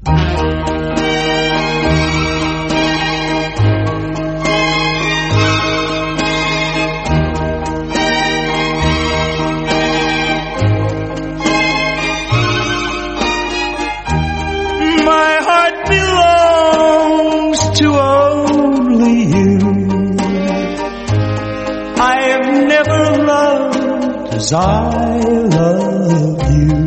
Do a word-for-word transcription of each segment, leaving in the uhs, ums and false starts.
As I love you,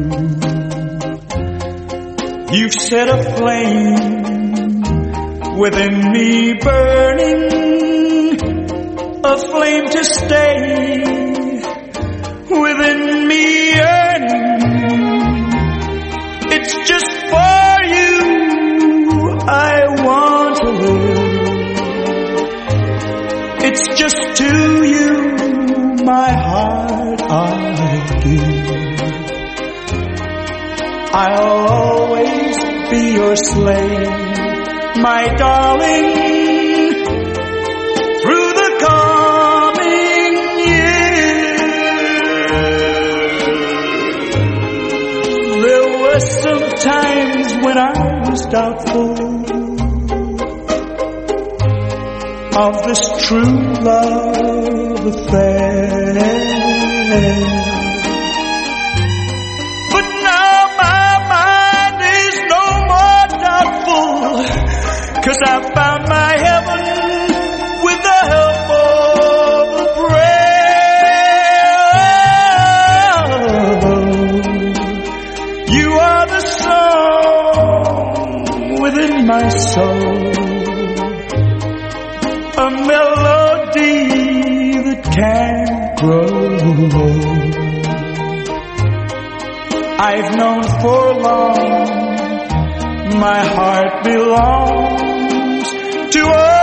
you've set a flame within me burning, a flame to stay within me yearning. It's just for you I want to live. It's just to you my heart I give. I'll always be your slave, my darling, through the coming years. There were some times when I was doubtful of this true love affair. But now my mind is no more doubtful, 'cause I found my heaven with the help of a prayer. You are the song within my soul, a melody that can't grow. I've known for long my heart belongs to us.